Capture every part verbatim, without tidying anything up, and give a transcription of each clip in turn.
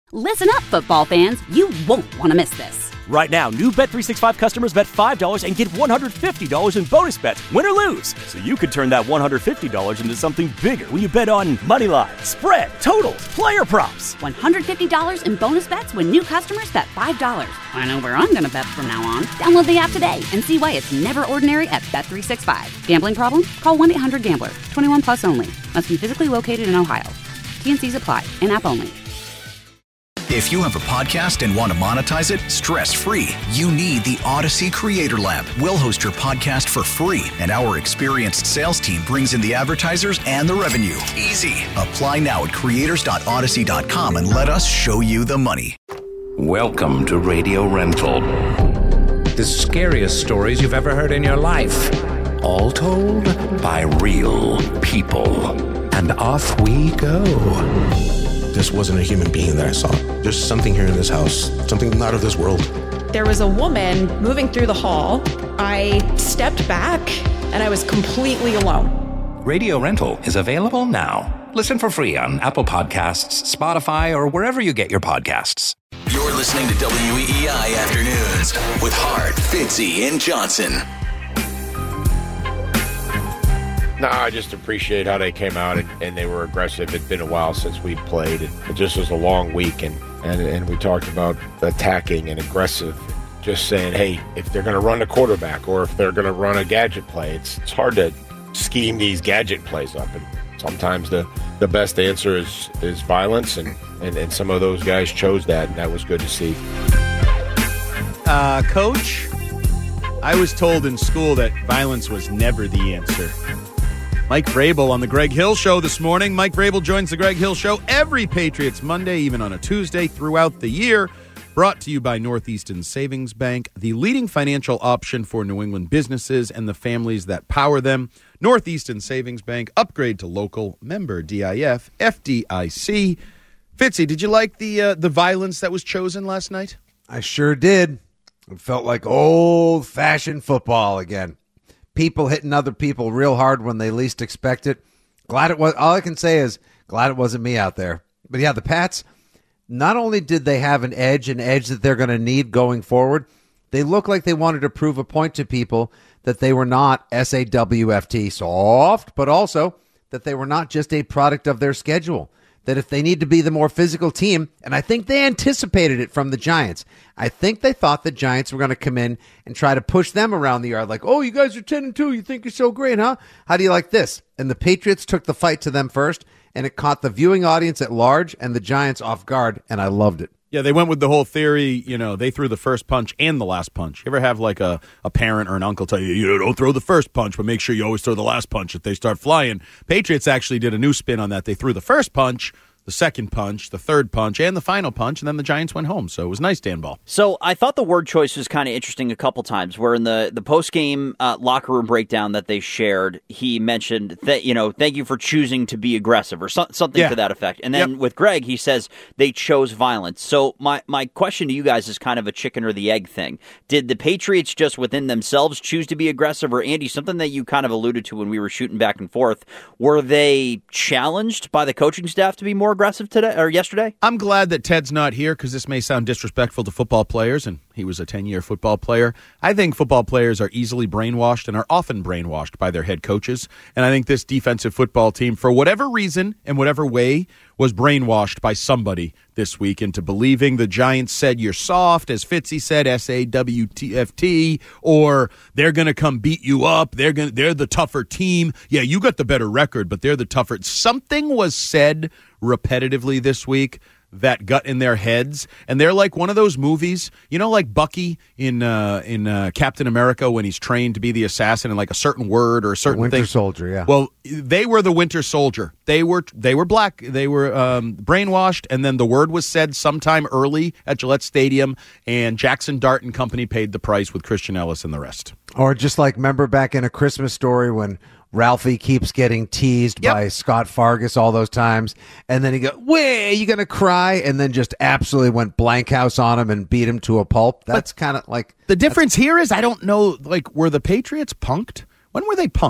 Listen up, football fans. You won't want to miss this. Right now, new Bet three sixty-five customers bet five dollars and get one hundred fifty dollars in bonus bets, win or lose. So you could turn that one hundred fifty dollars into something bigger when you bet on money line, spread, totals, player props. one hundred fifty dollars in bonus bets when new customers bet five dollars. I know where I'm going to bet from now on. Download the app today and see why it's never ordinary at Bet three sixty-five. Gambling problem? Call one eight hundred gambler. twenty-one plus only. Must be physically located in Ohio. T N Cs apply. In-app only. If you have a podcast and want to monetize it stress-free, you need the Odyssey Creator Lab. We'll host your podcast for free, and our experienced sales team brings in the advertisers and the revenue. Easy. Apply now at creators dot odyssey dot com and let us show you the money. Welcome to Radio Rental. The scariest stories you've ever heard in your life. All told by real people. And off we go. This wasn't a human being that I saw. There's something here in this house, something not of this world. There was a woman moving through the hall. I stepped back and I was completely alone. Radio Rental is available now. Listen for free on Apple Podcasts, Spotify, or wherever you get your podcasts. You're listening to W E E I Afternoons with Hart, Fitzy, and Johnson. No, I just appreciate how they came out and, and they were aggressive. It'd been a while since we'd played. It, it just was a long week, and, and, and we talked about attacking and aggressive. Just saying, hey, if they're going to run a quarterback or if they're going to run a gadget play, it's it's hard to scheme these gadget plays up. And sometimes the, the best answer is, is violence, and, and, and some of those guys chose that, and that was good to see. Uh, Coach, I was told in school that violence was never the answer. Mike Vrabel on the Greg Hill Show this morning. Mike Vrabel joins the Greg Hill Show every Patriots Monday, even on a Tuesday throughout the year. Brought to you by Northeastern Savings Bank, the leading financial option for New England businesses and the families that power them. Northeastern Savings Bank, upgrade to local, member D I F, F D I C. Fitzy, did you like the uh, the violence that was chosen last night? I sure did. It felt like old-fashioned football again. People hitting other people real hard when they least expect it. Glad it was. All I can say is glad it wasn't me out there. But yeah, the Pats, not only did they have an edge, an edge that they're going to need going forward, they look like they wanted to prove a point to people that they were not S A W F T soft, but also that they were not just a product of their schedule. That if they need to be the more physical team, and I think they anticipated it from the Giants. I think they thought the Giants were going to come in and try to push them around the yard like, oh, you guys are ten and two. You think you're so great, huh? How do you like this? And the Patriots took the fight to them first, and it caught the viewing audience at large and the Giants off guard, and I loved it. Yeah, they went with the whole theory, you know, they threw the first punch and the last punch. You ever have like a, a parent or an uncle tell you, you know, don't throw the first punch, but make sure you always throw the last punch if they start flying? Patriots actually did a new spin on that. They threw the first punch, the second punch, the third punch, and the final punch, and then the Giants went home. So it was nice, Dan Ball. So I thought the word choice was kind of interesting a couple times, where in the, the post-game uh, locker room breakdown that they shared, he mentioned that, you know, thank you for choosing to be aggressive, or so, something yeah. to that effect. And then yep. with Greg, he says they chose violence. So my, my question to you guys is kind of a chicken or the egg thing. Did the Patriots just within themselves choose to be aggressive? Or Andy, something that you kind of alluded to when we were shooting back and forth, were they challenged by the coaching staff to be more aggressive today or yesterday? I'm glad that Ted's not here, because this may sound disrespectful to football players, and he was a ten-year football player. I think football players are easily brainwashed and are often brainwashed by their head coaches, and I think this defensive football team, for whatever reason and whatever way, was brainwashed by somebody this week into believing the Giants said you're soft, as Fitzy said, S A W T F T, or they're going to come beat you up. They're going they're the tougher team. Yeah, you got the better record, but they're the tougher. Something was said repetitively this week that got in their heads, and they're like one of those movies, you know, like Bucky in uh, in uh, Captain America when he's trained to be the assassin, and like a certain word or a certain Winter thing. Soldier, yeah. Well, they were the Winter Soldier. They were they were black. They were um, brainwashed, and then the word was said sometime early at Gillette Stadium, and Jackson Dart and company paid the price with Christian Ellis and the rest. Or just like, remember back in A Christmas Story when Ralphie keeps getting teased yep. by Scott Fargus all those times, and then he goes, "Way, you gonna cry?" and then just absolutely went blank house on him and beat him to a pulp. That's kind of like the difference here is I don't know. Like, were the Patriots punked? When were they punked?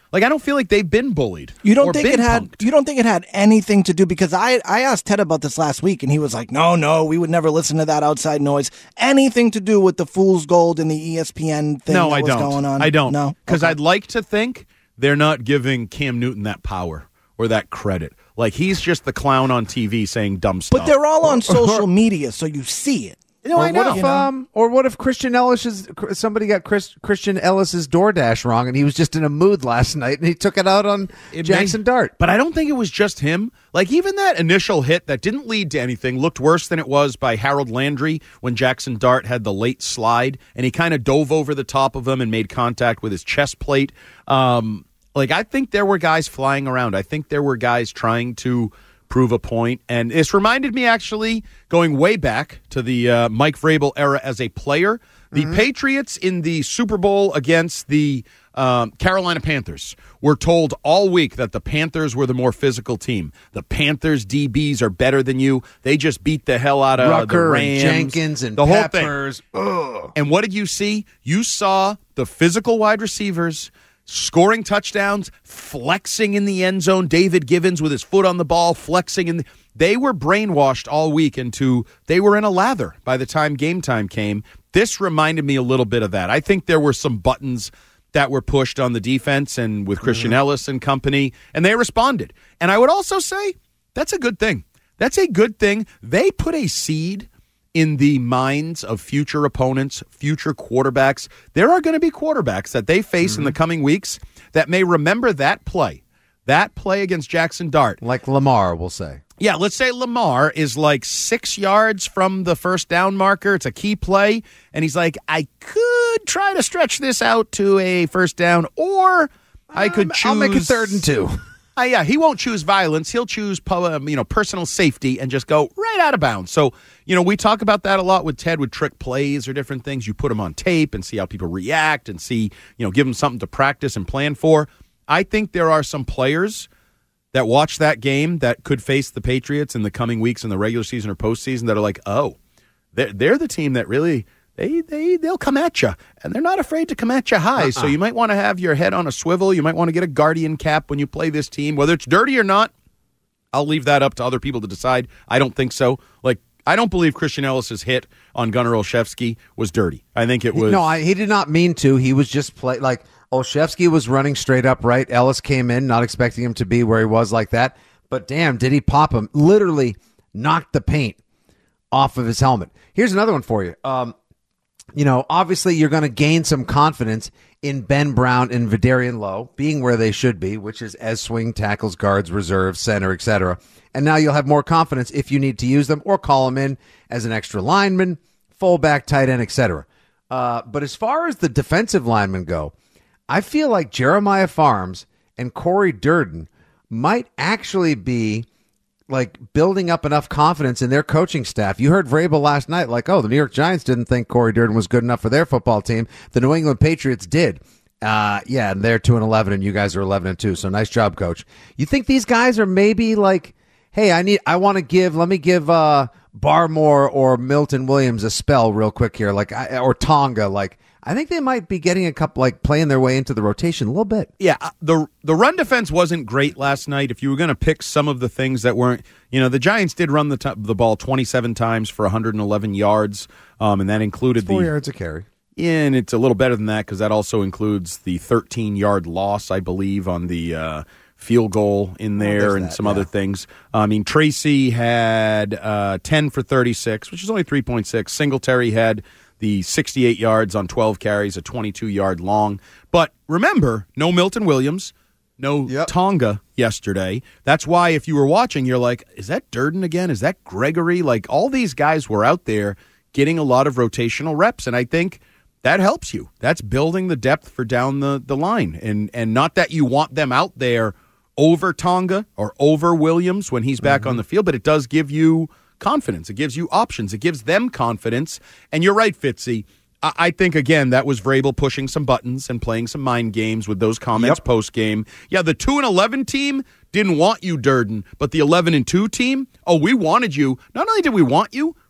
Like, I don't feel like they've been bullied. You don't or think been it had punked. you don't think it had anything to do, because I I asked Ted about this last week and he was like, "No, no, we would never listen to that outside noise." Anything to do with the Fool's Gold and the E S P N thing No, that I was don't. going on? I don't. No. Because Okay. I'd like to think they're not giving Cam Newton that power or that credit. Like, he's just the clown on T V saying dumb stuff. But they're all on social media, so you see it. No, or I know. what if You know? um or what if Christian Ellis is somebody got Chris, Christian Ellis's DoorDash wrong and he was just in a mood last night and he took it out on It Jackson may- Dart. But I don't think it was just him. Like, even that initial hit that didn't lead to anything looked worse than it was by Harold Landry when Jackson Dart had the late slide and he kind of dove over the top of him and made contact with his chest plate. Um, like, I think there were guys flying around. I think there were guys trying to prove a point. And this reminded me, actually, going way back to the uh, Mike Vrabel era as a player. The Mm-hmm. Patriots in the Super Bowl against the um, Carolina Panthers were told all week that the Panthers were the more physical team. The Panthers D Bs are better than you. They just beat the hell out of Rucker the Rams. and Jenkins and the Peppers. whole thing. And what did you see? You saw the physical wide receivers scoring touchdowns, flexing in the end zone. David Givens with his foot on the ball, flexing in the, they were brainwashed all week into they were in a lather by the time game time came. This reminded me a little bit of that. I think there were some buttons that were pushed on the defense and with Christian Mm-hmm. Ellis and company, and they responded. And I would also say that's a good thing. That's a good thing. They put a seed in the minds of future opponents, future quarterbacks. There are going to be quarterbacks that they face Mm-hmm. in the coming weeks that may remember that play, that play against Jackson Dart. Like Lamar, we'll say. Yeah, let's say Lamar is like six yards from the first down marker. It's a key play, and he's like, I could try to stretch this out to a first down, or I could Um, choose. I'll make it third and two. Uh, yeah, he won't choose violence. He'll choose, um, you know, personal safety and just go right out of bounds. So, you know, we talk about that a lot with Ted with trick plays or different things. You put them on tape and see how people react and see, you know, give them something to practice and plan for. I think there are some players that watch that game that could face the Patriots in the coming weeks in the regular season or postseason that are like, oh, they're, they're the team that really they they they'll come at you, and they're not afraid to come at you high. Uh-uh. So you might want to have your head on a swivel. You might want to get a guardian cap when you play this team, whether it's dirty or not. I'll leave that up to other people to decide. I don't think so. Like, I don't believe Christian Ellis's hit on Gunnar Olszewski was dirty. I think it was. No, I, he did not mean to. He was just play like Olszewski was running straight up right. Ellis came in, not expecting him to be where he was like that. But damn, did he pop him? Literally knocked the paint off of his helmet. Here's another one for you. Um, you know, obviously you're going to gain some confidence in Ben Brown and Vidarian Lowe being where they should be, which is as swing tackles, guards, reserve, center, et cetera. And now you'll have more confidence if you need to use them or call them in as an extra lineman, fullback, tight end, et cetera. Uh, but as far as the defensive linemen go, I feel like Jeremiah Farms and Corey Durden might actually be like building up enough confidence in their coaching staff. You heard Vrabel last night, like, oh, the New York Giants didn't think Corey Durden was good enough for their football team. The New England Patriots did. Uh, yeah, and they're two and eleven, and you guys are eleven and two. So nice job, coach. You think these guys are maybe like, hey, I need, I want to give, let me give uh, Barmore or Milton Williams a spell real quick here, like, I, or Tonga, like. I think they might be getting a couple, like playing their way into the rotation a little bit. Yeah, the the run defense wasn't great last night. If you were going to pick some of the things that weren't, you know, the Giants did run the t- the ball twenty-seven times for one hundred eleven yards, um, and that included Four the yards a carry. Yeah, and it's a little better than that because that also includes the thirteen-yard loss, I believe, on the uh, field goal in there, oh, and that, some yeah. other things. I mean, Tracy had uh, ten for thirty-six, which is only three point six. Singletary had the sixty-eight yards on twelve carries, a twenty-two-yard long. But remember, no Milton Williams, no yep. Tonga yesterday. That's why if you were watching, you're like, is that Durden again? Is that Gregory? Like, all these guys were out there getting a lot of rotational reps, and I think that helps you. That's building the depth for down the, the line. And, and not that you want them out there over Tonga or over Williams when he's back mm-hmm. on the field, but it does give you confidence. It gives you options. It gives them confidence. And you're right, Fitzy. I, I think, again, that was Vrabel pushing some buttons and playing some mind games with those comments yep. post-game. Yeah, the two and eleven team didn't want you, Durden, but the eleven and two team, oh, we wanted you. Not only did we want you,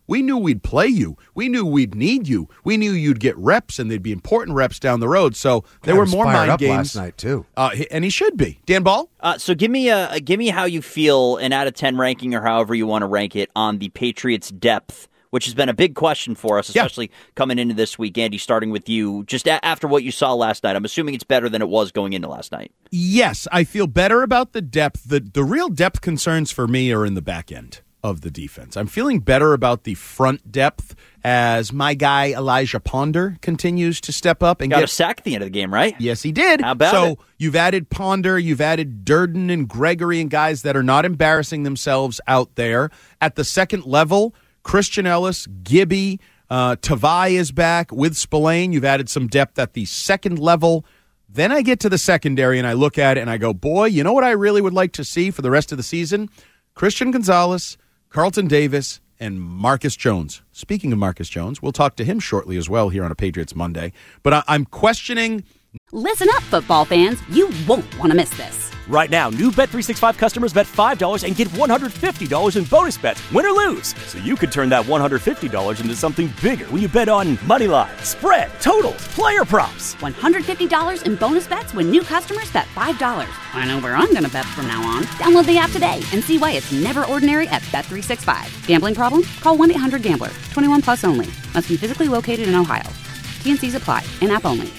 We knew we'd play you. We knew we'd need you. We knew you'd get reps, and they'd be important reps down the road. So there God, were more fired mind up games last night too, uh, and he should be. Dan Ball. Uh, so give me a give me how you feel an out of ten ranking, or however you want to rank it, on the Patriots' depth, which has been a big question for us, especially yeah. coming into this week. Andy, starting with you, just a- after what you saw last night, I'm assuming it's better than it was going into last night. Yes, I feel better about the depth. The, the real depth concerns for me are in the back end of the defense. I'm feeling better about the front depth as my guy Elijah Ponder continues to step up and got get a sack at the end of the game, right? Yes, he did. How about so it? You've added Ponder, you've added Durden and Gregory and guys that are not embarrassing themselves out there. At the second level, Christian Ellis, Gibby, uh, Tavai is back with Spillane. You've added some depth at the second level. Then I get to the secondary and I look at it and I go, boy, you know what I really would like to see for the rest of the season? Christian Gonzalez, Carlton Davis, and Marcus Jones. Speaking of Marcus Jones, we'll talk to him shortly as well here on a Patriots Monday. But I- I'm questioning... Listen up, football fans. You won't want to miss this. Right now, new Bet three sixty-five customers bet five dollars and get one hundred fifty dollars in bonus bets, win or lose. So you could turn that one hundred fifty dollars into something bigger when you bet on money line, spread, totals, player props. one hundred fifty dollars in bonus bets when new customers bet five dollars. I know where I'm going to bet from now on. Download the app today and see why it's never ordinary at Bet three sixty-five. Gambling problem? Call one eight hundred gambler. twenty-one plus only. Must be physically located in Ohio. T N Cs apply. In-app only.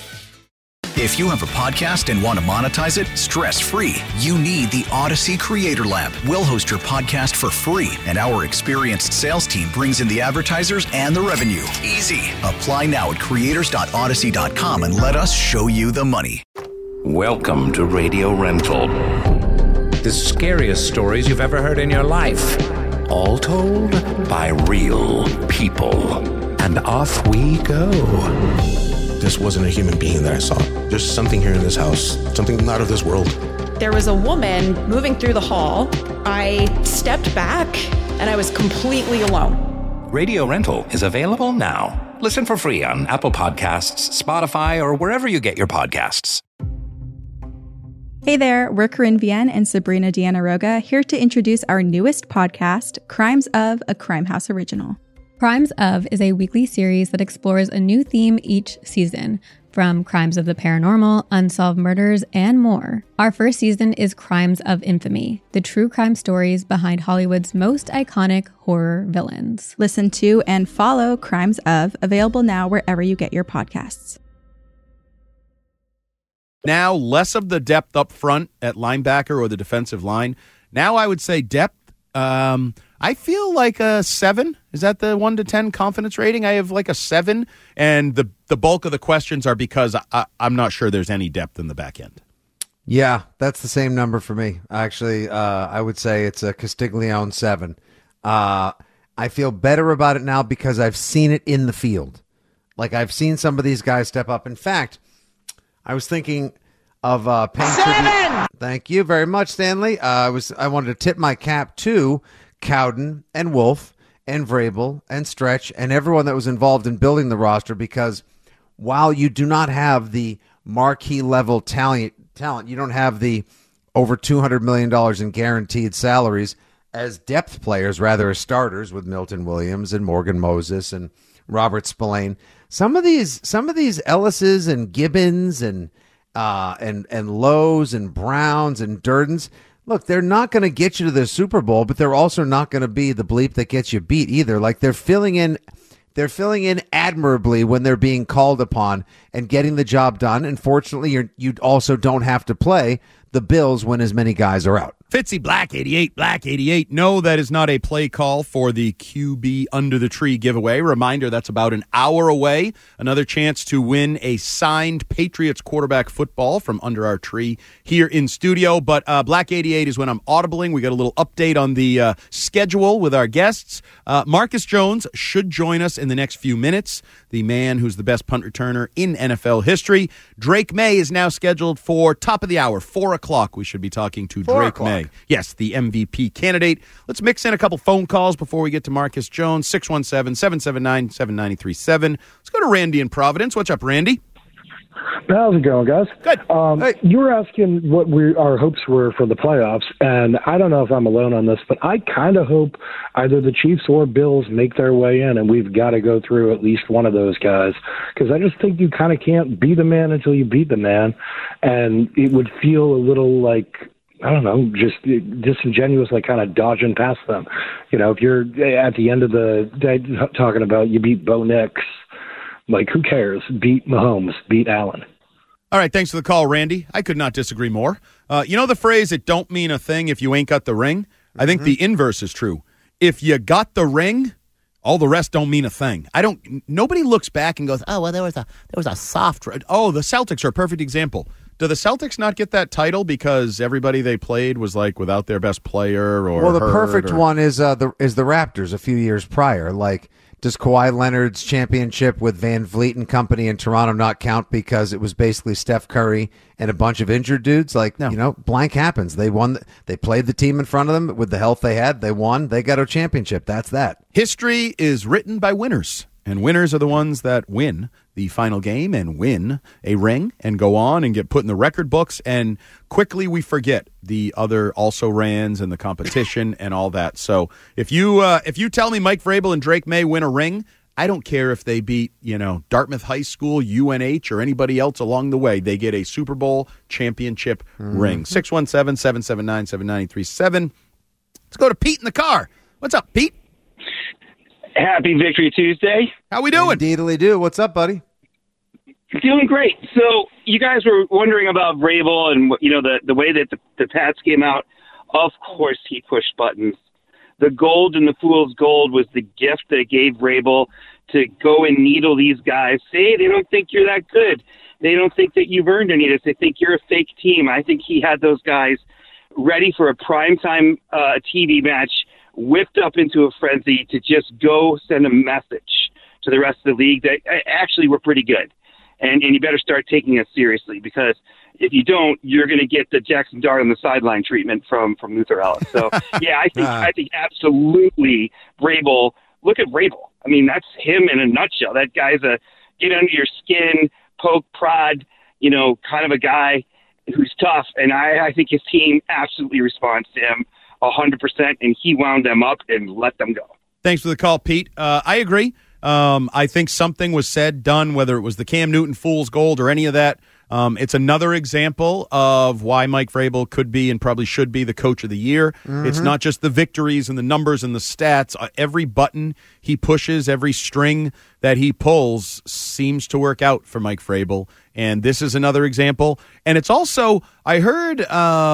If you have a podcast and want to monetize it stress-free, you need the Odyssey Creator Lab. We'll host your podcast for free, and our experienced sales team brings in the advertisers and the revenue. Easy. Apply now at creators dot odyssey dot com and let us show you the money. Welcome to Radio Rental. The scariest stories you've ever heard in your life. All told by real people. And off we go. This wasn't a human being that I saw. There's something here in this house, something not of this world. There was a woman moving through the hall. I stepped back and I was completely alone. Radio Rental is available now. Listen for free on Apple Podcasts, Spotify, or wherever you get your podcasts. Hey there, we're Corinne Vienne and Sabrina Deanna Roga, here to introduce our newest podcast, Crimes of, a Crime House original. Crimes of is a weekly series that explores a new theme each season, from crimes of the paranormal, unsolved murders, and more. Our first season is Crimes of Infamy, the true crime stories behind Hollywood's most iconic horror villains. Listen to and follow Crimes of, available now wherever you get your podcasts. Now, less of the depth up front at linebacker or the defensive line. Now I would say depth. Um, I feel like a seven. Is that the one to ten confidence rating? I have like a seven, and the the bulk of the questions are because I, I'm not sure there's any depth in the back end. Yeah, that's the same number for me. Actually, uh, I would say it's a Castiglione seven. Uh, I feel better about it now because I've seen it in the field. Like, I've seen some of these guys step up. In fact, I was thinking of uh, paying tribute. Thank you very much, Stanley. Uh, I was I wanted to tip my cap to Cowden and Wolf and Vrabel and Stretch and everyone that was involved in building the roster, because while you do not have the marquee level talent, talent, you don't have the over two hundred million dollars in guaranteed salaries as depth players, rather as starters with Milton Williams and Morgan Moses and Robert Spillane. Some of these, some of these Ellises and Gibbons and uh, and and Lowe's and Browns and Durdens. Look, they're not going to get you to the Super Bowl, but they're also not going to be the bleep that gets you beat either. Like, they're filling in, they're filling in admirably when they're being called upon and getting the job done. And fortunately, you're, you also don't have to play the Bills when as many guys are out. Fitzy, Black eighty-eight, Black eighty-eight. No, that is not a play call for the Q B Under the Tree giveaway. Reminder, that's about an hour away. Another chance to win a signed Patriots quarterback football from under our tree here in studio. But uh, Black eighty-eight is when I'm audibling. We got a little update on the uh, schedule with our guests. Uh, Marcus Jones should join us in the next few minutes, the man who's the best punt returner in N F L history. Drake May is now scheduled for top of the hour, four o'clock. We should be talking to Four Drake o'clock. May. Yes, the M V P candidate. Let's mix in a couple phone calls before we get to Marcus Jones. six one seven, seven seven nine, seven nine three seven. Let's go to Randy in Providence. What's up, Randy? How's it going, guys? Good. Um, hey. You were asking what we our hopes were for the playoffs, and I don't know if I'm alone on this, but I kind of hope either the Chiefs or Bills make their way in, and we've got to go through at least one of those guys, because I just think you kind of can't be the man until you beat the man, and it would feel a little like, I don't know, just disingenuous, like kind of dodging past them. You know, if you're at the end of the day talking about you beat Bo Nix, like, who cares? Beat Mahomes, beat Allen. All right, thanks for the call, Randy. I could not disagree more. Uh, you know the phrase, it don't mean a thing if you ain't got the ring? I think mm-hmm. the inverse is true. If you got the ring, all the rest don't mean a thing. I don't. Nobody looks back and goes, oh, well, there was a there was a soft. Oh, the Celtics are a perfect example. Do the Celtics not get that title because everybody they played was like without their best player or Well, the hurt perfect or... one is uh, the is the Raptors a few years prior. Like, does Kawhi Leonard's championship with Van Vliet and company in Toronto not count because it was basically Steph Curry and a bunch of injured dudes? Like, no. you know, blank happens. They won. They played the team in front of them with the health they had. They won. They got a championship. That's that. History is written by winners. And winners are the ones that win the final game and win a ring and go on and get put in the record books. And quickly we forget the other also-rans and the competition and all that. So if you uh, if you tell me Mike Vrabel and Drake May win a ring, I don't care if they beat, you know, Dartmouth High School, U N H, or anybody else along the way. They get a Super Bowl championship mm-hmm. ring. six one seven, seven seven nine, seven nine three seven. Let's go to Pete in the car. What's up, Pete? Happy Victory Tuesday. How we doing? Indeedly do. What's up, buddy? Doing great. So you guys were wondering about Vrabel and, you know, the, the way that the, the Pats came out. Of course he pushed buttons. The gold and the fool's gold was the gift that it gave Vrabel to go and needle these guys. Say they don't think you're that good. They don't think that you've earned any of this. They think you're a fake team. I think he had those guys ready for a primetime uh, T V match, whipped up into a frenzy to just go send a message to the rest of the league that actually we're pretty good. And and you better start taking us seriously, because if you don't, you're going to get the Jackson Dart on the sideline treatment from, from Luther Ellis. So, yeah, I think I think absolutely Vrabel. Look at Vrabel. I mean, that's him in a nutshell. That guy's a get under your skin, poke, prod, you know, kind of a guy who's tough. And I, I think his team absolutely responds to him one hundred percent, and he wound them up and let them go. Thanks for the call, Pete. Uh, I agree. Um, I think something was said, done, whether it was the Cam Newton fool's gold or any of that. Um, it's another example of why Mike Vrabel could be and probably should be the coach of the year. Mm-hmm. It's not just the victories and the numbers and the stats. Uh, every button he pushes, every string that he pulls seems to work out for Mike Vrabel. And this is another example. And it's also, I heard,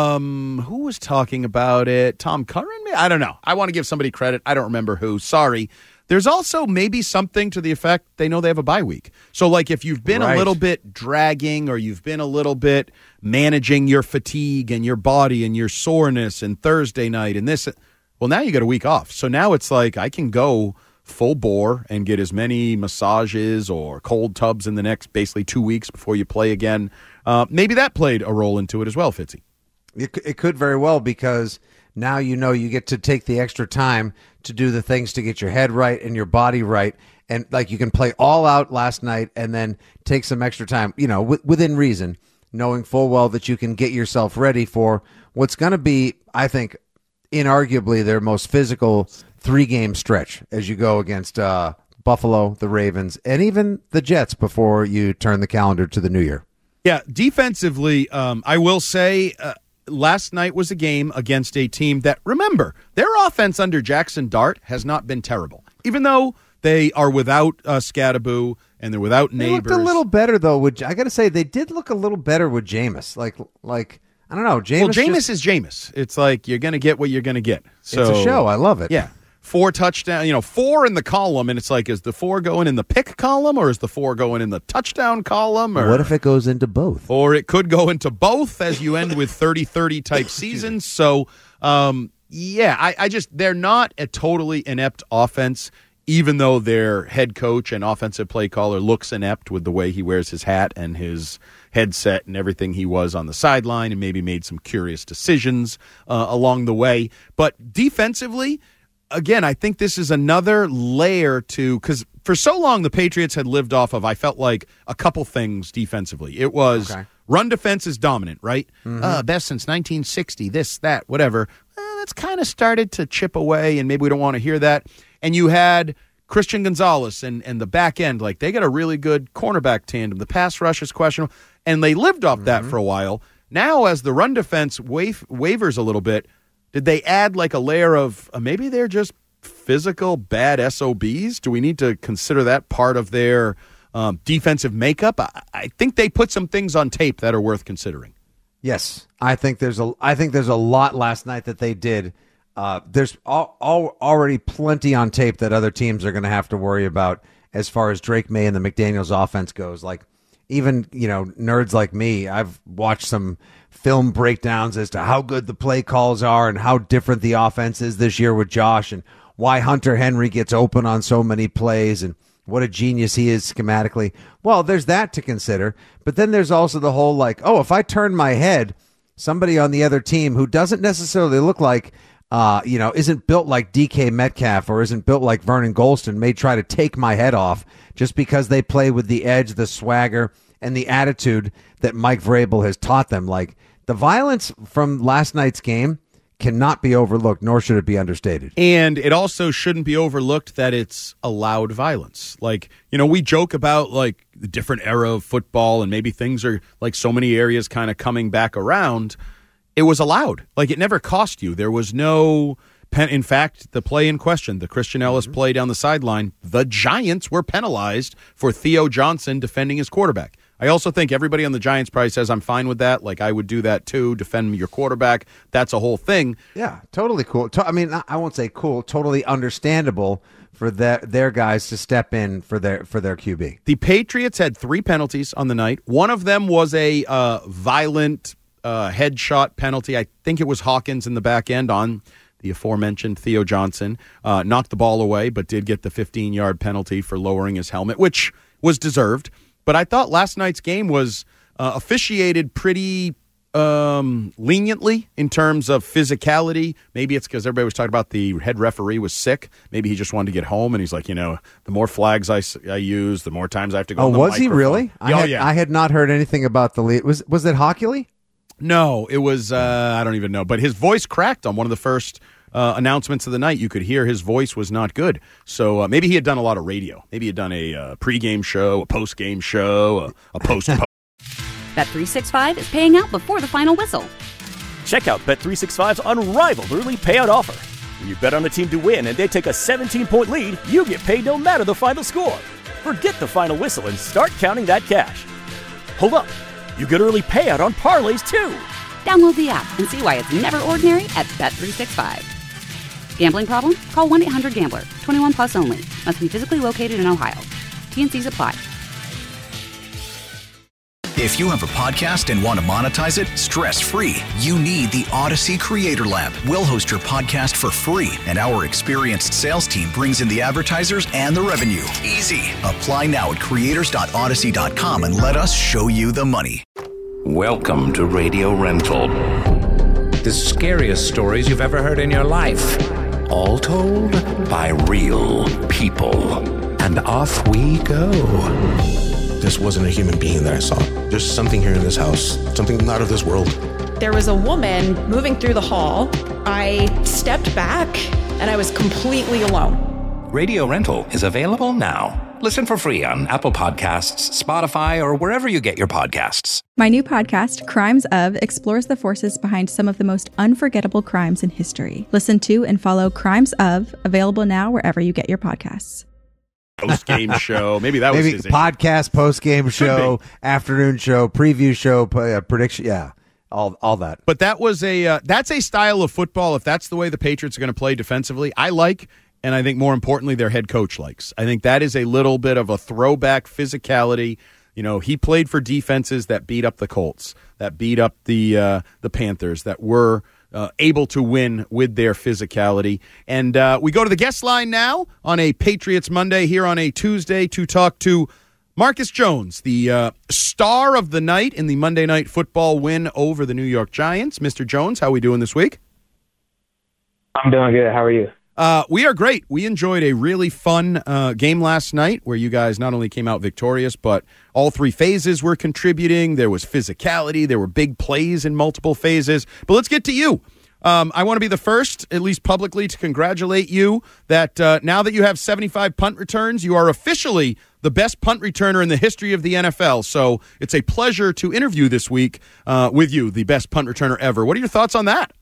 um, who was talking about it? Tom Curran? I don't know. I want to give somebody credit. I don't remember who. Sorry. There's also maybe something to the effect they know they have a bye week. So, like, if you've been right. a little bit dragging or you've been a little bit managing your fatigue and your body and your soreness and Thursday night and this, well, now you got a week off. So now it's like I can go full bore and get as many massages or cold tubs in the next basically two weeks before you play again. Uh, maybe that played a role into it as well, Fitzy. It, it could very well, because now you know you get to take the extra time to do the things to get your head right and your body right. And like you can play all out last night and then take some extra time, you know, w- within reason, knowing full well that you can get yourself ready for what's going to be, I think, inarguably their most physical three-game stretch as you go against uh, Buffalo, the Ravens, and even the Jets before you turn the calendar to the new year. Yeah, defensively, um, I will say uh, last night was a game against a team that, remember, their offense under Jackson Dart has not been terrible. Even though they are without uh, Scattaboo and they're without Neighbors. They looked a little better, though. With, I got to say, they did look a little better with Jameis. Like, like I don't know. Jameis well, Jameis just, is Jameis. It's like you're going to get what you're going to get. So, it's a show. I love it. Yeah. Four touchdown, you know, four in the column, and it's like, is the four going in the pick column or is the four going in the touchdown column? Or what if it goes into both? Or it could go into both as you end with thirty thirty type seasons. So, um, yeah, I, I just, they're not a totally inept offense, even though their head coach and offensive play caller looks inept with the way he wears his hat and his headset and everything he was on the sideline and maybe made some curious decisions uh, along the way. But defensively, again, I think this is another layer to, because for so long the Patriots had lived off of, I felt like, a couple things defensively. It was okay. Run defense is dominant, right? Mm-hmm. Uh, best since nineteen sixty, this, that, whatever. Uh, that's kind of started to chip away, and maybe we don't want to hear that. And you had Christian Gonzalez and, and the back end, like they got a really good cornerback tandem. The pass rush is questionable, and they lived off mm-hmm. that for a while. Now, as the run defense wave, wavers a little bit, did they add like a layer of uh, maybe they're just physical bad S O Bs? Do we need to consider that part of their um, defensive makeup? I, I think they put some things on tape that are worth considering. Yes, I think there's a I think there's a lot last night that they did. Uh, there's all, all, already plenty on tape that other teams are going to have to worry about as far as Drake May and the McDaniels offense goes. Like, even, you know, nerds like me, I've watched some film breakdowns as to how good the play calls are and how different the offense is this year with Josh and why Hunter Henry gets open on so many plays and what a genius he is schematically. Well, there's that to consider. But then there's also the whole, like, oh, if I turn my head, somebody on the other team who doesn't necessarily look like, uh, you know, isn't built like D K Metcalf or isn't built like Vernon Golston may try to take my head off just because they play with the edge, the swagger, and the attitude that Mike Vrabel has taught them. Like, the violence from last night's game cannot be overlooked, nor should it be understated. And it also shouldn't be overlooked that it's allowed violence. Like, you know, we joke about, like, the different era of football and maybe things are, like, so many areas kind of coming back around. It was allowed. Like, it never cost you. There was no pen. In fact, the play in question, the Christian Ellis mm-hmm. play down the sideline, the Giants were penalized for Theo Johnson defending his quarterback. I also think everybody on the Giants probably says, I'm fine with that. Like, I would do that too, defend your quarterback. That's a whole thing. Yeah, totally cool. I mean, I won't say cool, totally understandable for their, their guys to step in for their for their Q B. The Patriots had three penalties on the night. One of them was a uh, violent uh, headshot penalty. I think it was Hawkins in the back end on the aforementioned Theo Johnson. Uh, knocked the ball away, but did get the fifteen-yard penalty for lowering his helmet, which was deserved. But I thought last night's game was uh, officiated pretty um, leniently in terms of physicality. Maybe it's because everybody was talking about the head referee was sick. Maybe he just wanted to get home, and he's like, you know, the more flags I, I use, the more times I have to go oh, on the was microphone. He really? I oh, had, yeah. I had not heard anything about the lead. Was, was it Hockley? No, it was, uh, I don't even know. But his voice cracked on one of the first Uh, announcements of the night. You could hear his voice was not good. So uh, maybe he had done a lot of radio. Maybe he had done a uh, pregame show, a postgame show, a, a post. Bet three sixty-five is paying out before the final whistle. Check out Bet three sixty-five's unrivaled early payout offer. When you bet on the team to win and they take a seventeen-point lead, you get paid no matter the final score. Forget the final whistle and start counting that cash. Hold up. You get early payout on parlays, too. Download the app and see why it's never ordinary at Bet three sixty-five. Gambling problem? Call one eight hundred gambler. twenty-one plus only. Must be physically located in Ohio. T N Cs apply. If you have a podcast and want to monetize it stress-free, you need the Odyssey Creator Lab. We'll host your podcast for free, and our experienced sales team brings in the advertisers and the revenue. Easy. Apply now at creators dot odyssey dot com and let us show you the money. Welcome to Radio Rental. The scariest stories you've ever heard in your life. All told by real people. And off we go. This wasn't a human being that I saw. There's something here in this house. Something not of this world. There was a woman moving through the hall. I stepped back and I was completely alone. Radio Rental is available now. Listen for free on Apple Podcasts, Spotify, or wherever you get your podcasts. My new podcast, Crimes Of, explores the forces behind some of the most unforgettable crimes in history. Listen to and follow Crimes Of, available now wherever you get your podcasts. Post-game show. Maybe that was Maybe his podcast, post-game show, afternoon show, preview show, uh, prediction. Yeah, all all that. But that was a uh, that's a style of football. If that's the way the Patriots are going to play defensively, I like. And I think more importantly, their head coach likes. I think that is a little bit of a throwback physicality. You know, he played for defenses that beat up the Colts, that beat up the uh, the Panthers, that were uh, able to win with their physicality. And uh, we go to the guest line now on a Patriots Monday here on a Tuesday to talk to Marcus Jones, the uh, star of the night in the Monday Night Football win over the New York Giants. Mister Jones, how are we doing this week? I'm doing good. How are you? Uh, we are great. We enjoyed a really fun uh, game last night where you guys not only came out victorious, but all three phases were contributing. There was physicality. There were big plays in multiple phases. But let's get to you. Um, I want to be the first, at least publicly, to congratulate you that uh, now that you have seventy-five punt returns, you are officially the best punt returner in the history of the N F L. So it's a pleasure to interview this week uh, with you, the best punt returner ever. What are your thoughts on that?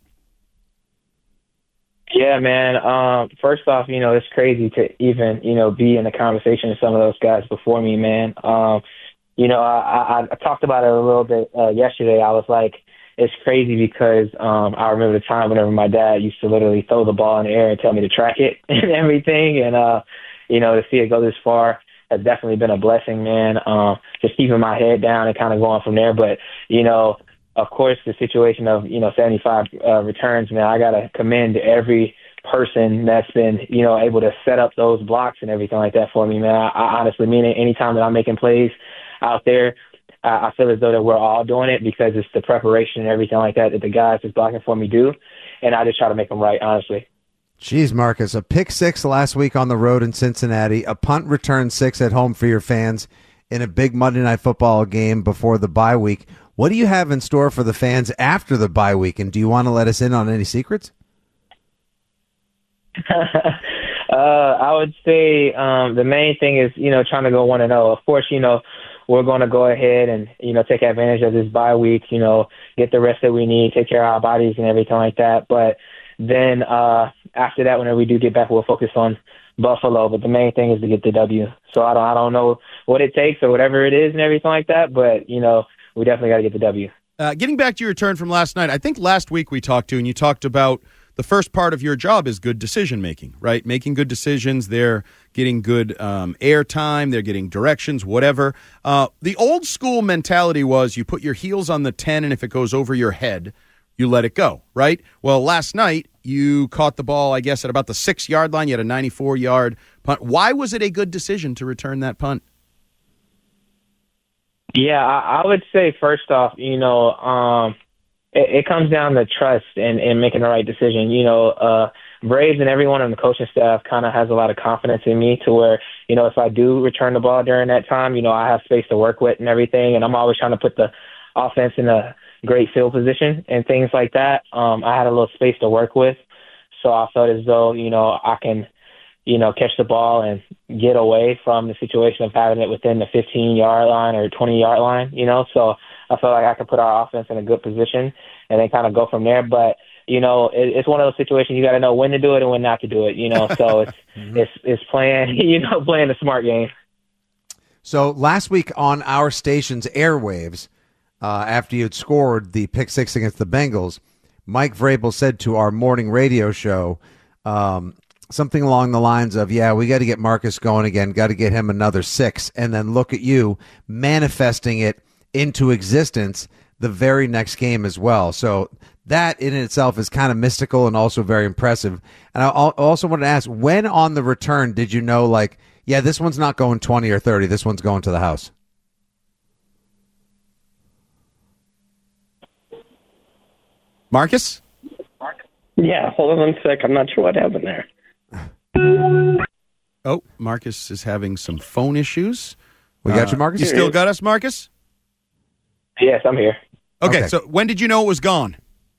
Yeah, man. Um, first off, you know, it's crazy to even, you know, be in the conversation with some of those guys before me, man. Um, you know, I, I, I talked about it a little bit uh, yesterday. I was like, it's crazy because um, I remember the time whenever my dad used to literally throw the ball in the air and tell me to track it and everything. And, uh, you know, to see it go this far has definitely been a blessing, man. Um, just keeping my head down and kind of going from there. But, you know, of course, the situation of, you know, seventy-five uh, returns, man, I got to commend every person that's been, you know, able to set up those blocks and everything like that for me, man. I, I honestly mean it. Anytime that I'm making plays out there, I feel as though that we're all doing it because it's the preparation and everything like that that the guys that's blocking for me do, and I just try to make them right, honestly. Jeez, Marcus, a pick six last week on the road in Cincinnati, a punt return six at home for your fans in a big Monday Night Football game before the bye week. What do you have in store for the fans after the bye week, and do you want to let us in on any secrets? uh, I would say um, the main thing is, you know, trying to go one and oh. Of course, you know, we're going to go ahead and, you know, take advantage of this bye week, you know, get the rest that we need, take care of our bodies and everything like that. But then uh, after that, whenever we do get back, we'll focus on Buffalo. But the main thing is to get the W. So I don't, I don't know what it takes or whatever it is and everything like that. But, you know, we definitely got to get the W. Uh, getting back to your return from last night, I think last week we talked to, and you talked about the first part of your job is good decision-making, right? Making good decisions. They're getting good um, air time. They're getting directions, whatever. Uh, the old school mentality was you put your heels on the ten, and if it goes over your head, you let it go, right? Well, last night you caught the ball, I guess, at about the six-yard line. You had a ninety-four-yard punt. Why was it a good decision to return that punt? Yeah, I, I would say first off, you know, um, it, it comes down to trust and, and making the right decision. You know, uh, Braves and everyone on the coaching staff kind of has a lot of confidence in me to where, you know, if I do return the ball during that time, you know, I have space to work with and everything. And I'm always trying to put the offense in a great field position and things like that. Um, I had a little space to work with. So I felt as though, you know, I can, you know, catch the ball and get away from the situation of having it within the fifteen-yard line or twenty-yard line, you know. So I felt like I could put our offense in a good position and then kind of go from there. But, you know, it, it's one of those situations you got to know when to do it and when not to do it, you know. So it's, it's, it's playing, you know, playing a smart game. So last week on our station's airwaves, uh, after you had scored the pick six against the Bengals, Mike Vrabel said to our morning radio show, um, something along the lines of, yeah, we got to get Marcus going again, got to get him another six, and then look at you manifesting it into existence the very next game as well. So that in itself is kind of mystical and also very impressive. And I also wanted to ask, when on the return did you know, like, yeah, this one's not going twenty or thirty, this one's going to the house? Marcus? Yeah, hold on one sec. I'm not sure what happened there. Oh, Marcus is having some phone issues. We got uh, you, Marcus? You still got us, Marcus? Yes, I'm here. Okay, Okay. so when did you know it was gone?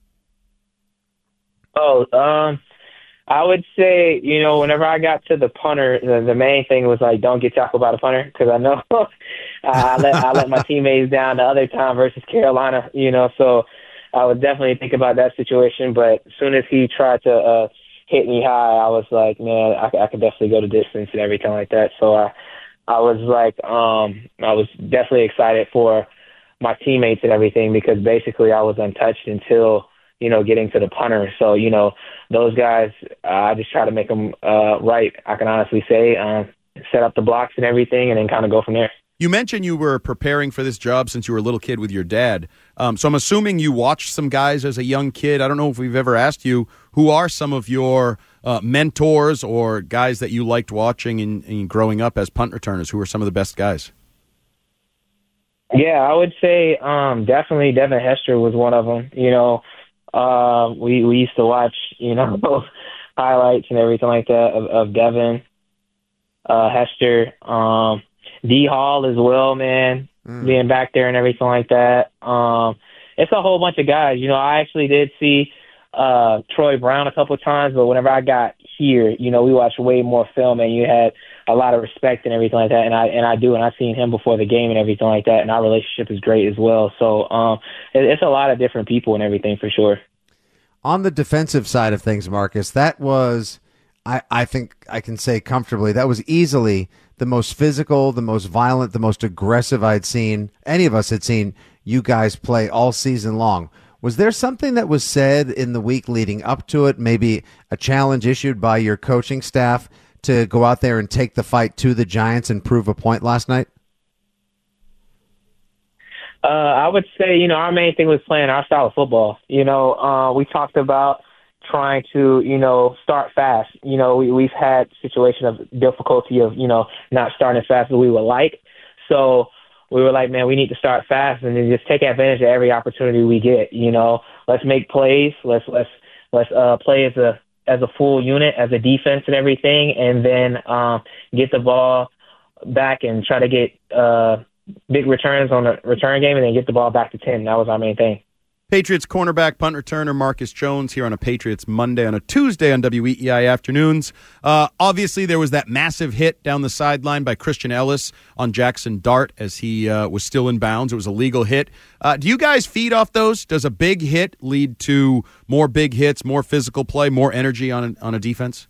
Oh, um, I would say, you know, whenever I got to the punter, the, the main thing was like, don't get tackled by the punter, because I know I let I let my teammates down the other time versus Carolina, you know, so I would definitely think about that situation. But as soon as he tried to uh, hit me high, I was like, man, I, I could definitely go the distance and everything like that. So I, I was like, um, I was definitely excited for my teammates and everything, because basically I was untouched until, you know, getting to the punter. So, you know, those guys, uh, I just try to make them uh, right, I can honestly say, um, set up the blocks and everything, and then kind of go from there. You mentioned you were preparing for this job since you were a little kid with your dad. Um, so I'm assuming you watched some guys as a young kid. I don't know if we've ever asked you, who are some of your uh, mentors or guys that you liked watching in, in growing up as punt returners? Who are some of the best guys? Yeah, I would say um, definitely Devin Hester was one of them. You know, uh, we we used to watch, you know, highlights and everything like that of, of Devin, uh, Hester, um, D Hall as well, man, mm. being back there and everything like that. Um, it's a whole bunch of guys. You know, I actually did see uh, Troy Brown a couple of times, but whenever I got here, you know, we watched way more film, and you had a lot of respect and everything like that. And I and I do, and I've seen him before the game and everything like that. And our relationship is great as well. So um, it, it's a lot of different people and everything for sure. On the defensive side of things, Marcus, that was, I, I think I can say comfortably, that was easily the most physical, the most violent, the most aggressive I'd seen, any of us had seen you guys play all season long. Was there something that was said in the week leading up to it, maybe a challenge issued by your coaching staff to go out there and take the fight to the Giants and prove a point last night? Uh, I would say, you know, our main thing was playing our style of football. You know, uh, we talked about trying to, you know, start fast. You know, we, we've had situation of difficulty of, you know, not starting as fast as we would like. So we were like, man, we need to start fast and then just take advantage of every opportunity we get. You know, let's make plays. Let's let's let's uh, play as a as a full unit, as a defense and everything, and then um, get the ball back and try to get uh, big returns on the return game and then get the ball back to ten. That was our main thing. Patriots cornerback, punt returner Marcus Jones here on a Patriots Monday on a Tuesday on W E E I Afternoons. Uh, obviously, there was that massive hit down the sideline by Christian Ellis on Jackson Dart as he uh, was still in bounds. It was a legal hit. Uh, do you guys feed off those? Does a big hit lead to more big hits, more physical play, more energy on a, on a defense?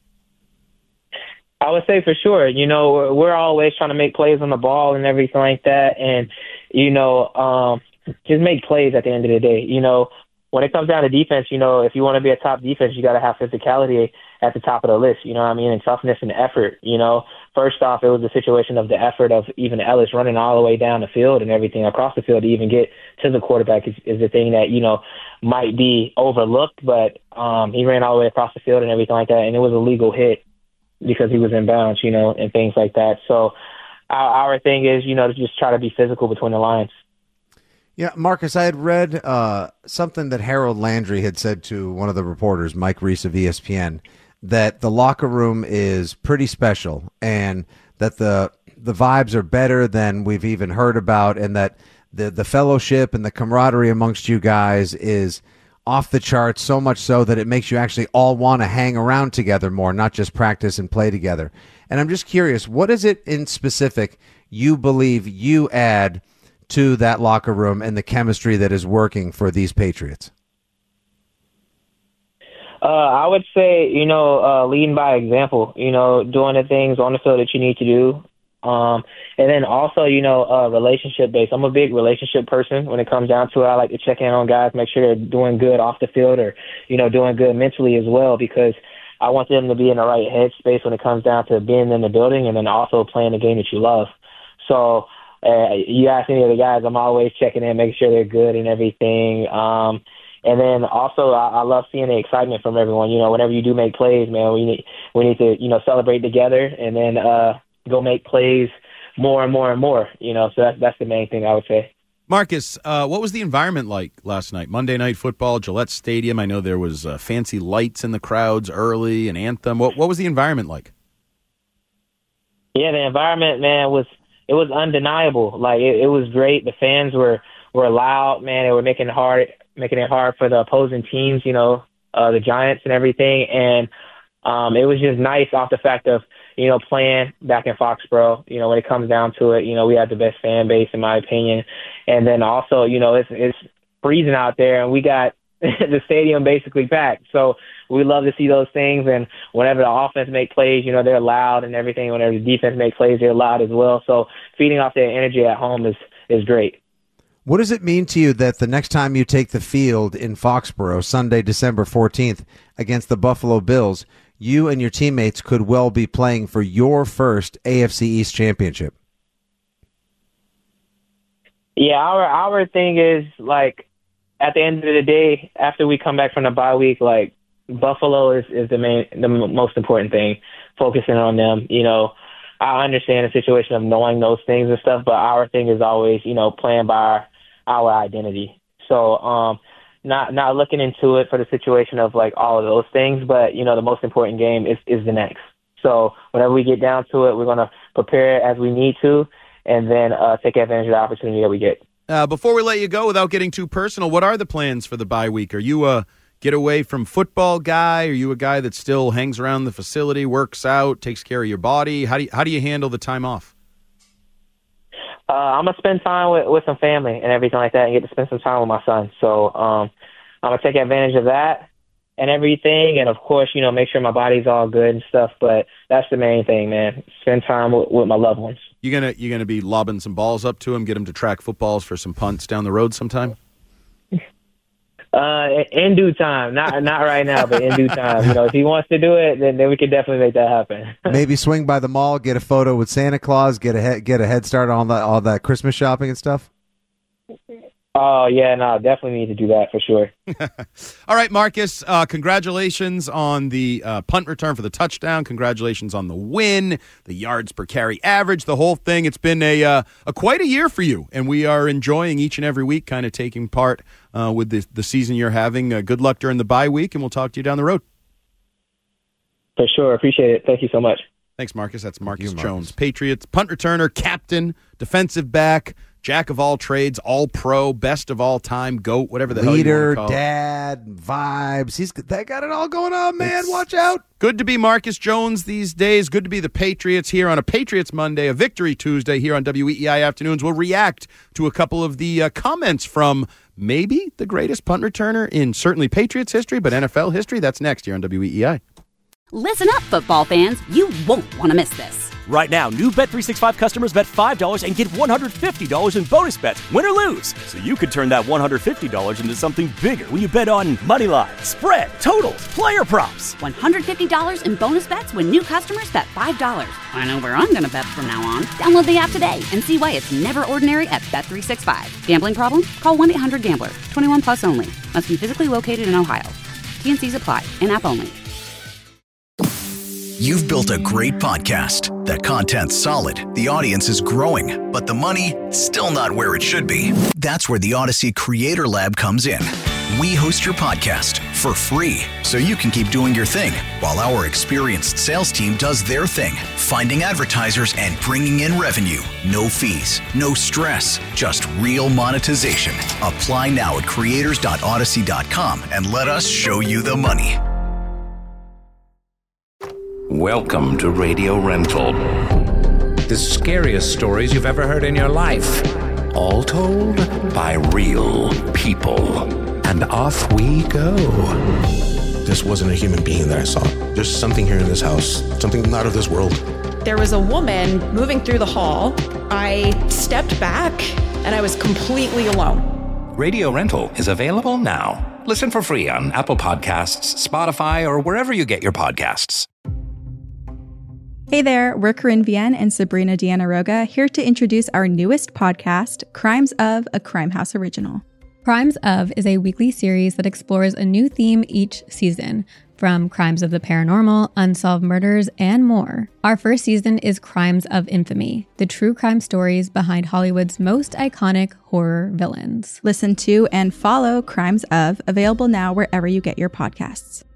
I would say for sure. You know, we're always trying to make plays on the ball and everything like that. And, you know, um, just make plays at the end of the day. You know, when it comes down to defense, you know, if you want to be a top defense, you got to have physicality at the top of the list, you know what I mean, and toughness and effort. You know, first off, it was the situation of the effort of even Ellis running all the way down the field and everything across the field to even get to the quarterback is, is the thing that, you know, might be overlooked, but um, he ran all the way across the field and everything like that, and it was a legal hit because he was in bounds, you know, and things like that. So our, our thing is, you know, to just try to be physical between the lines. Yeah, Marcus, I had read uh, something that Harold Landry had said to one of the reporters, Mike Reese of E S P N, that the locker room is pretty special and that the the vibes are better than we've even heard about, and that the, the fellowship and the camaraderie amongst you guys is off the charts, so much so that it makes you actually all want to hang around together more, not just practice and play together. And I'm just curious, what is it in specific you believe you add to that locker room and the chemistry that is working for these Patriots? Uh, I would say, you know, uh, leading by example, you know, doing the things on the field that you need to do. Um, and then also, you know, uh, relationship based. I'm a big relationship person when it comes down to it. I like to check in on guys, make sure they're doing good off the field or, you know, doing good mentally as well, because I want them to be in the right headspace when it comes down to being in the building and then also playing the game that you love. So, Uh, you ask any of the guys, I'm always checking in, making sure they're good and everything. Um, and then also, I, I love seeing the excitement from everyone. You know, whenever you do make plays, man, we need we need to you know celebrate together and then uh, go make plays more and more and more. You know, so that's that's the main thing I would say. Marcus, uh, what was the environment like last night? Monday Night Football, Gillette Stadium. I know there was uh, fancy lights in the crowds early, an anthem. What what was the environment like? Yeah, the environment, man, was. It was undeniable. Like it, it was great. The fans were, were loud, man. They were making it hard, making it hard for the opposing teams, you know, uh, the Giants and everything. And um, it was just nice off the fact of, you know, playing back in Foxborough. You know, when it comes down to it, you know, we have the best fan base in my opinion. And then also, you know, it's it's freezing out there, and we got the stadium basically packed. So we love to see those things. And whenever the offense make plays, you know, they're loud and everything. Whenever the defense make plays, they're loud as well. So feeding off their energy at home is, is great. What does it mean to you that the next time you take the field in Foxborough, Sunday, December fourteenth, against the Buffalo Bills, you and your teammates could well be playing for your first A F C East championship? Yeah, our our thing is, like, at the end of the day, after we come back from the bye week, like, Buffalo is, is the main, the most important thing, focusing on them. You know, I understand the situation of knowing those things and stuff, but our thing is always, you know, playing by our, our identity. So um, not not looking into it for the situation of like all of those things, but you know, the most important game is is the next. So whenever we get down to it, we're gonna prepare as we need to, and then uh, take advantage of the opportunity that we get. Uh, before we let you go, without getting too personal, what are the plans for the bye week? Are you a get away from football guy? Are you a guy that still hangs around the facility, works out, takes care of your body? How do you, how do you handle the time off? Uh, I'm gonna spend time with, with some family and everything like that, and get to spend some time with my son. So um, I'm gonna take advantage of that and everything, and of course, you know, make sure my body's all good and stuff. But that's the main thing, man. Spend time with, with my loved ones. You gonna you gonna be lobbing some balls up to him, get him to track footballs for some punts down the road sometime? Uh, in due time, not not right now, but in due time. You know, if he wants to do it, then, then we can definitely make that happen. Maybe swing by the mall, get a photo with Santa Claus, get a he- get a head start on that all that Christmas shopping and stuff. Oh yeah, no, definitely need to do that for sure. All right, Marcus, uh, congratulations on the uh, punt return for the touchdown. Congratulations on the win, the yards per carry average, the whole thing. It's been a, uh, a quite a year for you, and we are enjoying each and every week kind of taking part uh, with the, the season you're having. Uh, good luck during the bye week, and we'll talk to you down the road. For sure. Appreciate it. Thank you so much. Thanks, Marcus. That's Marcus you, Marcus. Jones. Patriots punt returner, captain, defensive back, jack of all trades, all pro, best of all time, GOAT, whatever the Leader, hell you want to call dad, vibes. He's they got it all going on, man. It's Watch out. Good to be Marcus Jones these days. Good to be the Patriots here on a Patriots Monday, a Victory Tuesday here on W E E I Afternoons. We'll react to a couple of the uh, comments from maybe the greatest punt returner in certainly Patriots history, but N F L history. That's next here on W E E I. Listen up, football fans. You won't want to miss this. Right now, new Bet three sixty-five customers bet five dollars and get one hundred fifty dollars in bonus bets, win or lose. So you could turn that one hundred fifty dollars into something bigger when you bet on money line, spread, totals, player props. one hundred fifty dollars in bonus bets when new customers bet five dollars. I know where I'm going to bet from now on. Download the app today and see why it's never ordinary at Bet three sixty-five. Gambling problem? Call one eight hundred gambler. twenty-one plus only. Must be physically located in Ohio. T and C's apply. In-app only. You've built a great podcast. The content's solid, the audience is growing, but the money, still not where it should be. That's where the Odyssey Creator Lab comes in. We host your podcast for free, so you can keep doing your thing, while our experienced sales team does their thing, finding advertisers and bringing in revenue. No fees, no stress, just real monetization. Apply now at creators dot odyssey dot com and let us show you the money. Welcome to Radio Rental. The scariest stories you've ever heard in your life. All told by real people. And off we go. This wasn't a human being that I saw. There's something here in this house, something not of this world. There was a woman moving through the hall. I stepped back, and I was completely alone. Radio Rental is available now. Listen for free on Apple Podcasts, Spotify, or wherever you get your podcasts. Hey there, we're Corinne Vienne and Sabrina Deanna Roga, here to introduce our newest podcast, Crimes of, a Crime House original. Crimes of is a weekly series that explores a new theme each season, from crimes of the paranormal, unsolved murders, and more. Our first season is Crimes of Infamy, the true crime stories behind Hollywood's most iconic horror villains. Listen to and follow Crimes of, available now wherever you get your podcasts.